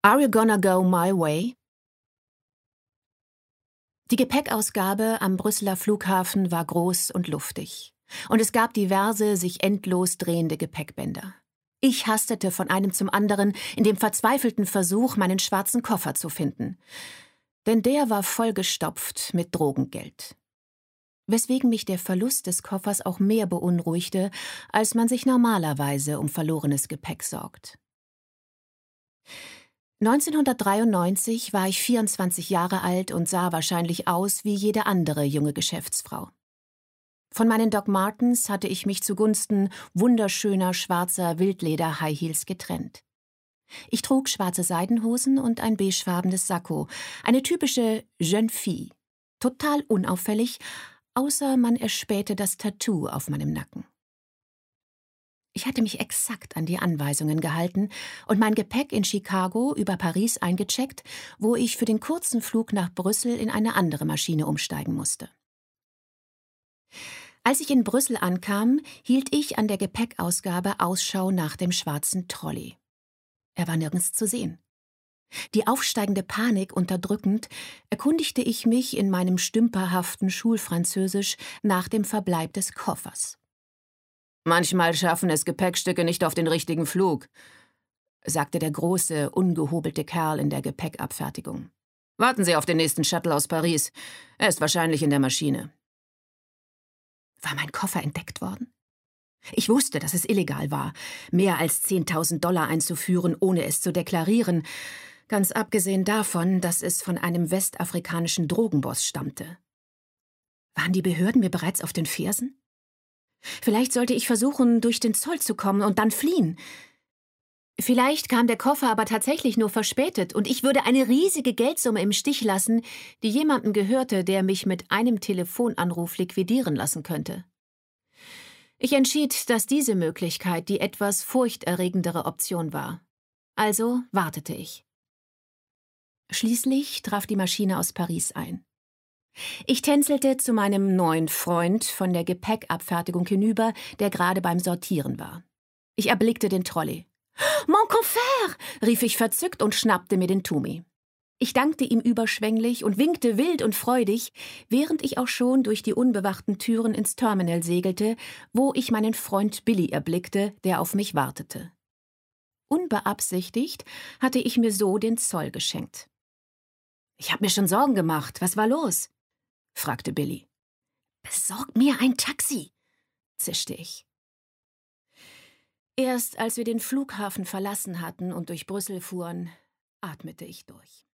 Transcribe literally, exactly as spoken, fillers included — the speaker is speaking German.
Are you gonna go my way? Die Gepäckausgabe am Brüsseler Flughafen war groß und luftig. Und es gab diverse, sich endlos drehende Gepäckbänder. Ich hastete von einem zum anderen in dem verzweifelten Versuch, meinen schwarzen Koffer zu finden. Denn der war vollgestopft mit Drogengeld. Weswegen mich der Verlust des Koffers auch mehr beunruhigte, als man sich normalerweise um verlorenes Gepäck sorgt. neunzehnhundertdreiundneunzig war ich vierundzwanzig Jahre alt und sah wahrscheinlich aus wie jede andere junge Geschäftsfrau. Von meinen Doc Martens hatte ich mich zugunsten wunderschöner schwarzer Wildleder-High Heels getrennt. Ich trug schwarze Seidenhosen und ein beigefarbenes Sakko, eine typische Jeune Fille, total unauffällig, außer man erspähte das Tattoo auf meinem Nacken. Ich hatte mich exakt an die Anweisungen gehalten und mein Gepäck in Chicago über Paris eingecheckt, wo ich für den kurzen Flug nach Brüssel in eine andere Maschine umsteigen musste. Als ich in Brüssel ankam, hielt ich an der Gepäckausgabe Ausschau nach dem schwarzen Trolley. Er war nirgends zu sehen. Die aufsteigende Panik unterdrückend, erkundigte ich mich in meinem stümperhaften Schulfranzösisch nach dem Verbleib des Koffers. »Manchmal schaffen es Gepäckstücke nicht auf den richtigen Flug«, sagte der große, ungehobelte Kerl in der Gepäckabfertigung. »Warten Sie auf den nächsten Shuttle aus Paris. Er ist wahrscheinlich in der Maschine.« War mein Koffer entdeckt worden? Ich wusste, dass es illegal war, mehr als zehntausend Dollar einzuführen, ohne es zu deklarieren, ganz abgesehen davon, dass es von einem westafrikanischen Drogenboss stammte. Waren die Behörden mir bereits auf den Fersen? Vielleicht sollte ich versuchen, durch den Zoll zu kommen und dann fliehen. Vielleicht kam der Koffer aber tatsächlich nur verspätet und ich würde eine riesige Geldsumme im Stich lassen, die jemandem gehörte, der mich mit einem Telefonanruf liquidieren lassen könnte. Ich entschied, dass diese Möglichkeit die etwas furchterregendere Option war. Also wartete ich. Schließlich traf die Maschine aus Paris ein. Ich tänzelte zu meinem neuen Freund von der Gepäckabfertigung hinüber, der gerade beim Sortieren war. Ich erblickte den Trolley. »Mon Koffer«, rief ich verzückt und schnappte mir den Tumi. Ich dankte ihm überschwänglich und winkte wild und freudig, während ich auch schon durch die unbewachten Türen ins Terminal segelte, wo ich meinen Freund Billy erblickte, der auf mich wartete. Unbeabsichtigt hatte ich mir so den Zoll geschenkt. »Ich habe mir schon Sorgen gemacht. Was war los?« fragte Billy. »Besorg mir ein Taxi«, zischte ich. Erst als wir den Flughafen verlassen hatten und durch Brüssel fuhren, atmete ich durch.